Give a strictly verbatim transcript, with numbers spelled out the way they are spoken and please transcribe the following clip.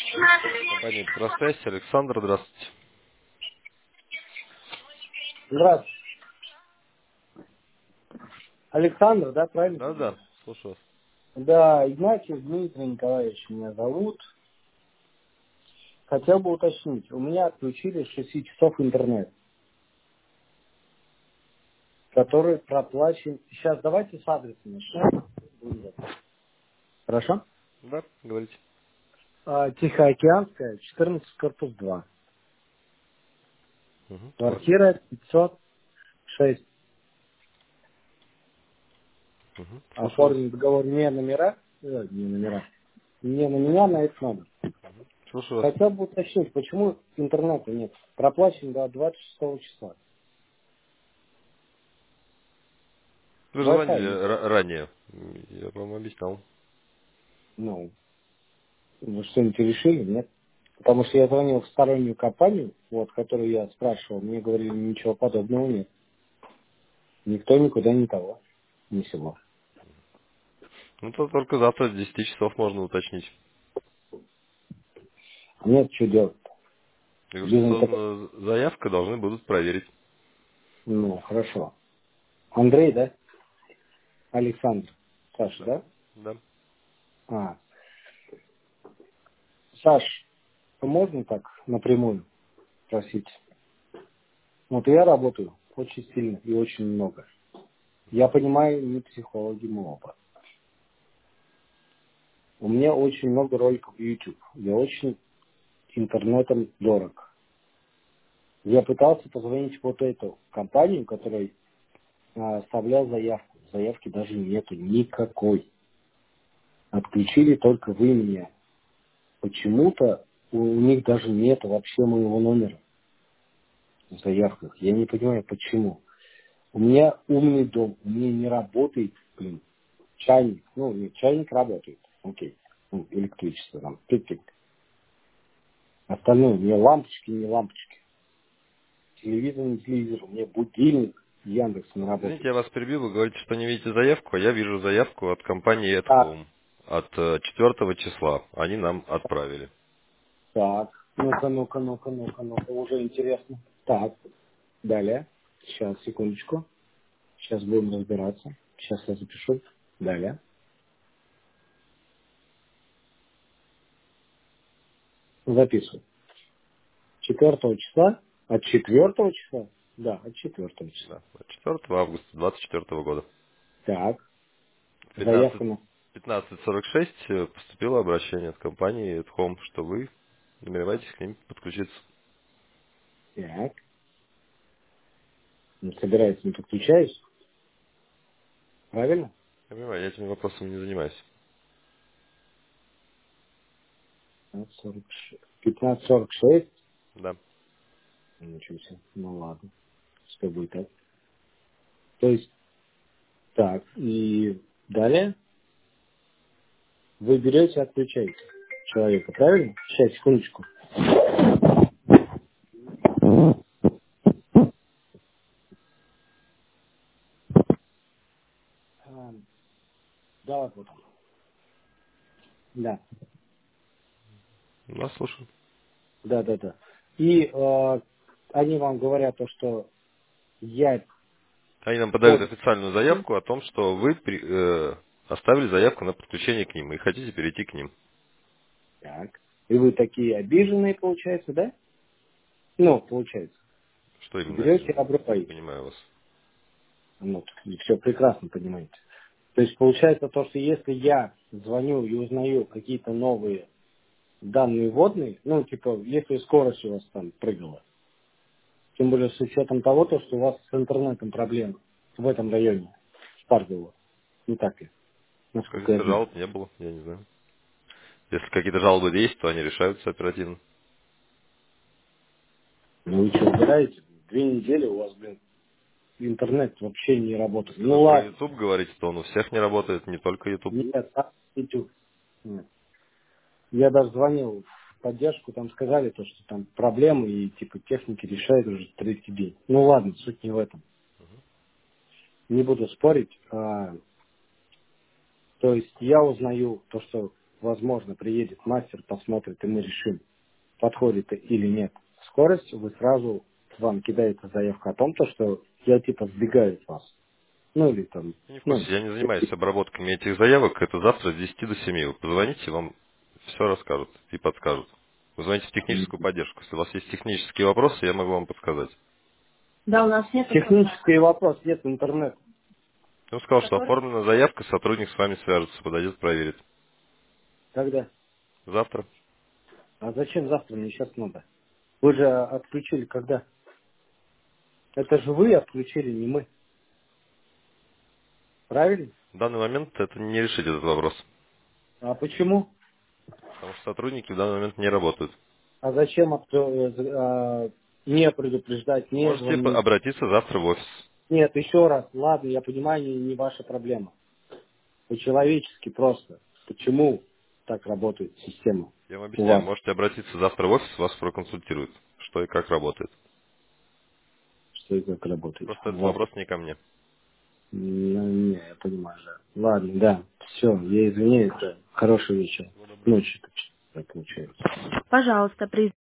Компания Петросвязь, Александр, здравствуйте. Здравствуйте. Александр, да, правильно Да, говорю? да, слушаю вас. Да, Игнатьев Дмитрий Николаевич меня зовут. Хотел бы уточнить, у меня отключили с шести часов интернет, который проплачен. Сейчас давайте с адреса начнем. Будет. Хорошо? Да, говорите. А, Тихоокеанская, четырнадцать, корпус два. Угу. Квартира пятьсот шесть. Угу. Слушаю вас. Оформлен договор не номера, э, не номера, не на меня, на этот номер. Слушаю вас. Хотел бы уточнить, почему интернета нет. Проплачен до двадцать шестого числа. Вы же Wi-Fi звонили есть. ра- ранее. Я вам объяснял. Ну, вы что-нибудь решили, нет? Потому что я звонил в стороннюю компанию, вот, которую я спрашивал, мне говорили, ничего подобного нет. Никто никуда не того, не сего. Ну, то только завтра с десяти часов можно уточнить. А нет, что делать? И Без уже интернета. создана заявка, должны будут проверить. Ну, хорошо. Андрей, да? Александр. Саша, Да. да? Да. А, Саш, можно так напрямую спросить? Вот я работаю очень сильно и очень много. Я понимаю, не психологи мы оба. У меня очень много роликов в YouTube. Я очень интернетом дорог. Я пытался позвонить в вот эту компанию, которая а, оставлял заявку. Заявки даже нету никакой. Отключили только вы меня. Почему-то у них даже нет вообще моего номера в заявках. Я не понимаю, почему. У меня умный дом, у меня не работает, блин, чайник. Ну, нет, чайник работает, окей. Ну, электричество там, тык-тык. Остальное, у меня лампочки, не лампочки. Телевизор, не телевизор, у меня будильник, Яндекс не Извините, работает. я вас перебил. Вы говорите, что не видите заявку, а я вижу заявку от компании At Так, Home от э, четвёртого числа. Они нам отправили. так, ну-ка, ну-ка, ну-ка, ну-ка, ну-ка, уже интересно. Так, далее. Сейчас, секундочку. Сейчас будем разбираться. Сейчас я запишу. Далее. Записываю. Четвертого числа? От четвертого числа? Да, от четвертого числа. Да. От четвёртого августа двадцать четвёртого года. Так, В заявка на... пятнадцать сорок шесть э, поступило обращение от компании At Home, что вы намереваетесь к ним подключиться. Так, не собирается, не подключаюсь. Правильно? Я понимаю, я этими вопросами не занимаюсь. пятнадцать сорок шесть. Да. Ничего себе. Ну ладно. Что будет так? То есть, так, и далее вы берете и отключаете человека, правильно? Сейчас, секундочку. А, да, вот. Да, Нас слушаем. да, да, да. И э, они вам говорят то, что я Они нам подают под... официальную заявку о том, что вы при- э, оставили заявку на подключение к ним и хотите перейти к ним. Так. И вы такие обиженные, получается, да? Ну, получается. Что именно Берете и обиженные? Не обрываете. понимаю вас. Ну, и все прекрасно понимаете. То есть получается то, что если я звоню и узнаю какие-то новые данные вводные, ну, типа, если скорость у вас там прыгала, тем более с учетом того, то, что у вас с интернетом проблемы в этом районе, в Паргово, не так ли, Как насколько я говорится, знаю. жалоб не было, я не знаю. Если какие-то жалобы есть, то они решаются оперативно. Ну, вы что, убираете? Две недели у вас, блин, интернет вообще не работает. Если вы Ну, про ладно. YouTube говорите, то он у всех не работает, не только YouTube. Нет, а, YouTube. Нет. Я даже звонил в поддержку, там сказали то, что там проблемы и типа техники решают уже третий день. Ну ладно, суть не в этом. Не буду спорить. А, то есть я узнаю то, что возможно, приедет мастер, посмотрит, и мы решим, подходит или нет скорость, вы сразу, вам кидается заявка о том, то, что я типа сбегаю от вас. Ну или там, Я не в ну, курсе, я не занимаюсь обработками этих заявок. Это завтра с десяти до семи. Вы позвоните, вам все расскажут и подскажут. Вы звоните в техническую поддержку. Если у вас есть технические вопросы, я могу вам подсказать. Да, у нас нет технический вопрос, нет интернета. Он сказал, что Который? оформлена заявка, сотрудник с вами свяжется, подойдет, проверит. Когда? Завтра. А зачем завтра? Мне сейчас надо. Вы же отключили когда? Это же вы отключили, не мы. Правильно? В данный момент это не решить этот вопрос. А почему? Потому что сотрудники в данный момент не работают. А зачем отк- э, а, не предупреждать, не Можете по- звонить? обратиться завтра в офис. Нет, еще раз. Ладно, я понимаю, не, не ваша проблема. По-человечески просто. Почему так работает система Я вам у объясняю, вас? можете обратиться завтра в офис, вас проконсультируют, что и как работает. Что и как работает? Просто этот Ладно. вопрос не ко мне. Ну, не, я понимаю, да. Ладно, да. Все, я извиняюсь, да. Хорошего вечера. Всего доброго. Ночи, так получается. Пожалуйста, при